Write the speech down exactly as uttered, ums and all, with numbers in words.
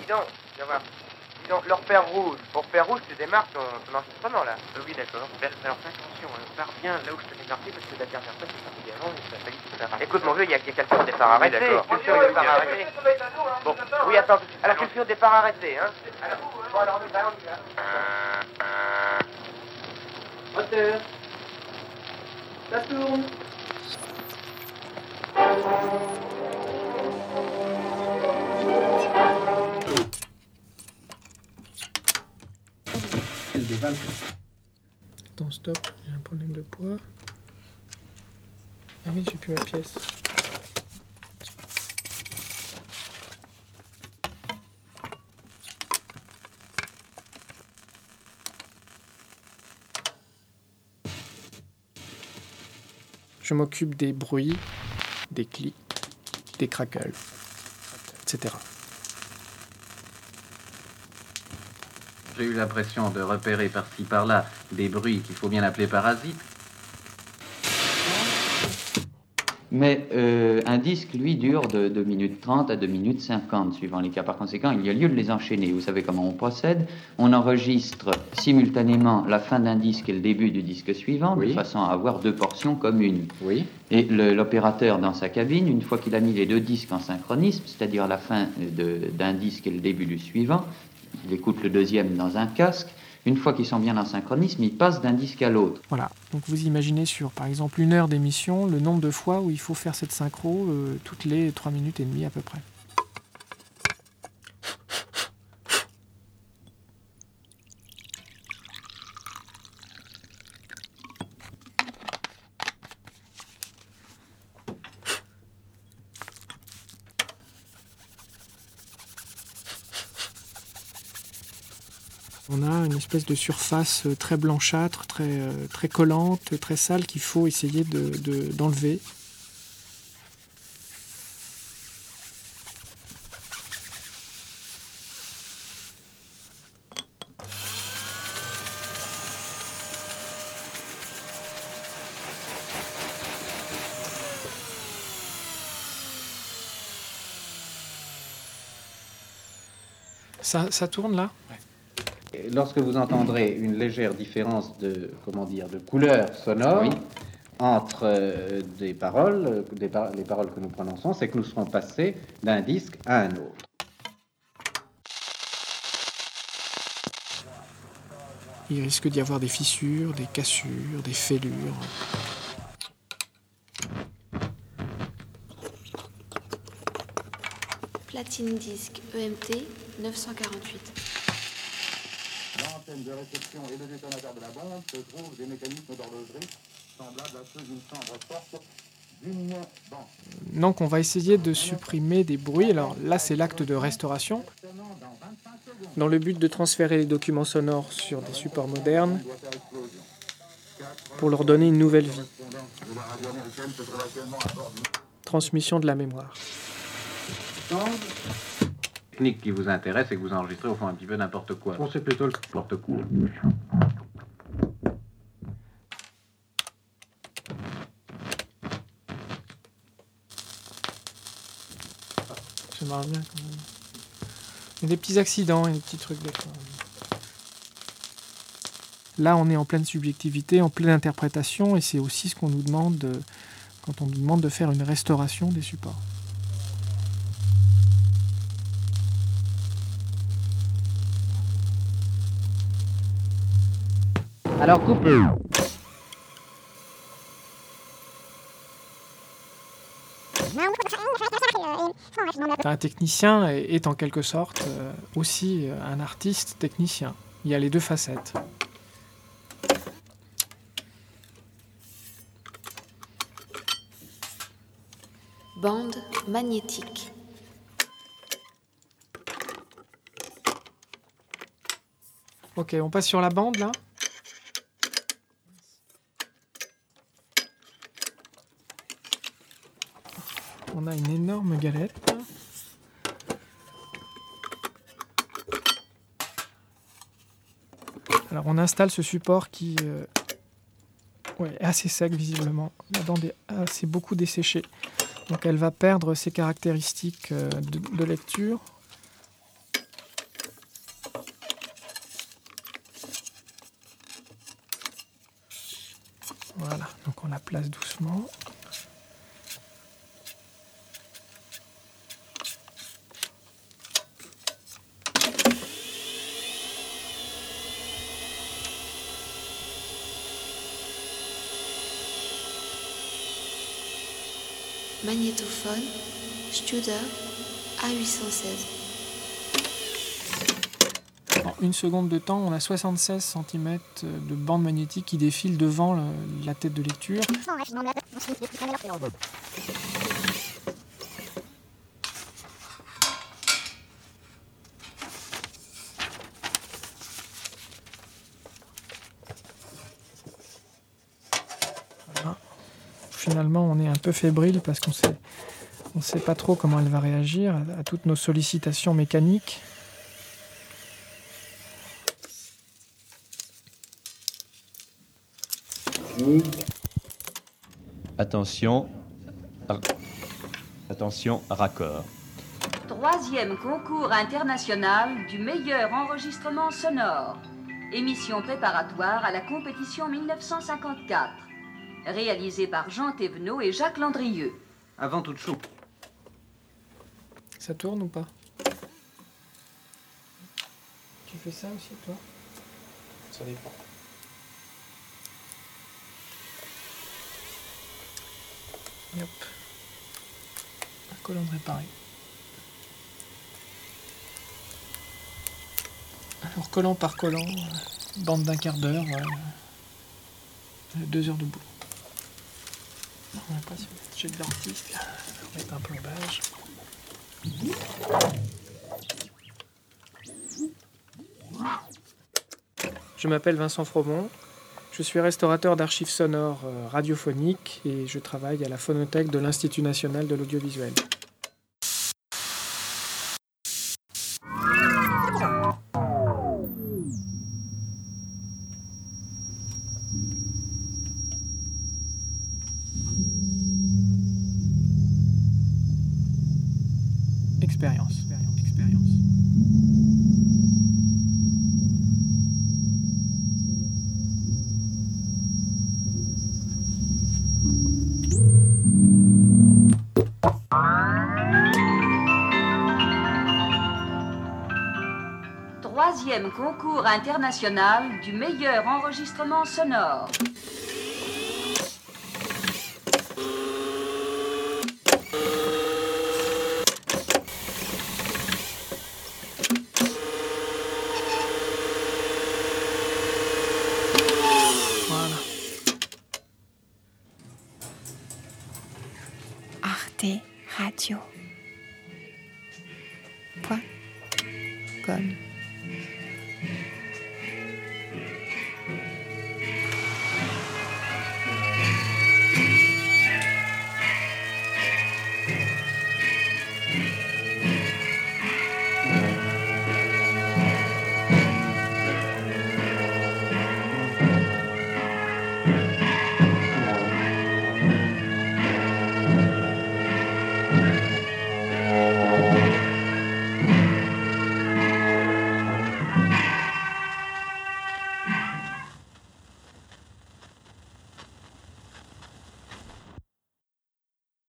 donc, viens voir. Dis donc, leur fer rouge. Pour fer rouge, tu démarres ton, ton enregistrement, là. Euh, oui, d'accord. Alors, fais attention, hein, pars bien là où je te l'ai marqué, parce que la dernière fois, c'est parti avant, et ça a failli se faire arrêter. Écoute, mon vieux, il y a quelqu'un au départ arrêté. D'accord. Quel fut au départ arrêté? Bon, oui, attends. Alors, quel fut au départ arrêté, hein? Alors, bon, alors, on y va, on y va. Moteur. Ça tourne. Attends, stop, j'ai un problème de poids. Ah oui, j'ai plus ma pièce. Je m'occupe des bruits, des clics, des craquels, et cetera. J'ai eu l'impression de repérer par-ci par-là des bruits qu'il faut bien appeler parasites. Mais euh, un disque, lui, dure de deux minutes trente à deux minutes cinquante, suivant les cas. Par conséquent, il y a lieu de les enchaîner. Vous savez comment on procède. On enregistre simultanément la fin d'un disque et le début du disque suivant, oui, de façon à avoir deux portions communes. Oui. Et le, l'opérateur, dans sa cabine, une fois qu'il a mis les deux disques en synchronisme, c'est-à-dire la fin de, d'un disque et le début du suivant, il écoute le deuxième dans un casque. Une fois qu'ils sont bien en synchronisme, ils passent d'un disque à l'autre. Voilà, donc vous imaginez sur par exemple une heure d'émission le nombre de fois où il faut faire cette synchro euh, toutes les trois minutes et demie à peu près. On a une espèce de surface très blanchâtre, très, très collante, très sale qu'il faut essayer de, de, d'enlever. Ça, ça tourne là ? Ouais. Lorsque vous entendrez une légère différence de, comment dire, de couleur sonore, oui, entre euh, des paroles, des par- les paroles que nous prononçons, c'est que nous serons passés d'un disque à un autre. Il risque d'y avoir des fissures, des cassures, des fêlures. Platine disque E M T neuf cent quarante-huit. L'antenne de réception et le détonateur de la bombe se trouvent des mécanismes d'horlogerie semblables à ceux d'une chambre forte d'une banque. Donc on va essayer de supprimer des bruits. Alors là c'est l'acte de restauration. Dans le but de transférer les documents sonores sur des supports modernes pour leur donner une nouvelle vie. Transmission de la mémoire. La technique qui vous intéresse et que vous enregistrez au fond un petit peu n'importe quoi. Bon, c'est plutôt le n'importe quoi. J'aimerais bien quand même. Il y a des petits accidents et des petits trucs des fois. Là on est en pleine subjectivité, en pleine interprétation et c'est aussi ce qu'on nous demande de, quand on nous demande de faire une restauration des supports. Alors coupe. Un technicien est, est en quelque sorte euh, aussi un artiste technicien. Il y a les deux facettes. Bande magnétique. Ok, on passe sur la bande là. On a une énorme galette. Alors on installe ce support qui euh, ouais, est assez sec visiblement. La bande est assez beaucoup desséchée. Donc elle va perdre ses caractéristiques euh, de, de lecture. place doucement. Magnétophone Studer A huit cent seize. En une seconde de temps, on a soixante-seize centimètres de bande magnétique qui défile devant le, la tête de lecture. Voilà. Finalement, on est un peu fébrile parce qu'on sait, on sait pas trop comment elle va réagir à, à toutes nos sollicitations mécaniques. Attention, attention, raccord. Troisième concours international du meilleur enregistrement sonore. Émission préparatoire à la compétition mille neuf cent cinquante-quatre. Réalisée par Jean Thévenot et Jacques Landrieux. Avant toute chose. Ça tourne ou pas? Tu fais ça aussi, toi? Ça dépend. Et hop. Un collant de réparé. Alors, collant par collant, euh, bande d'un quart d'heure, euh, deux heures de boulot. On va pas sur le chèque d'artiste, là. On va mettre un plombage. Je m'appelle Vincent Fromont. Je suis restaurateur d'archives sonores euh, radiophoniques et je travaille à la phonothèque de l'Institut national de l'audiovisuel. Expérience. Expérience. Troisième concours international du meilleur enregistrement sonore. Voilà. Arte Radio. Point com.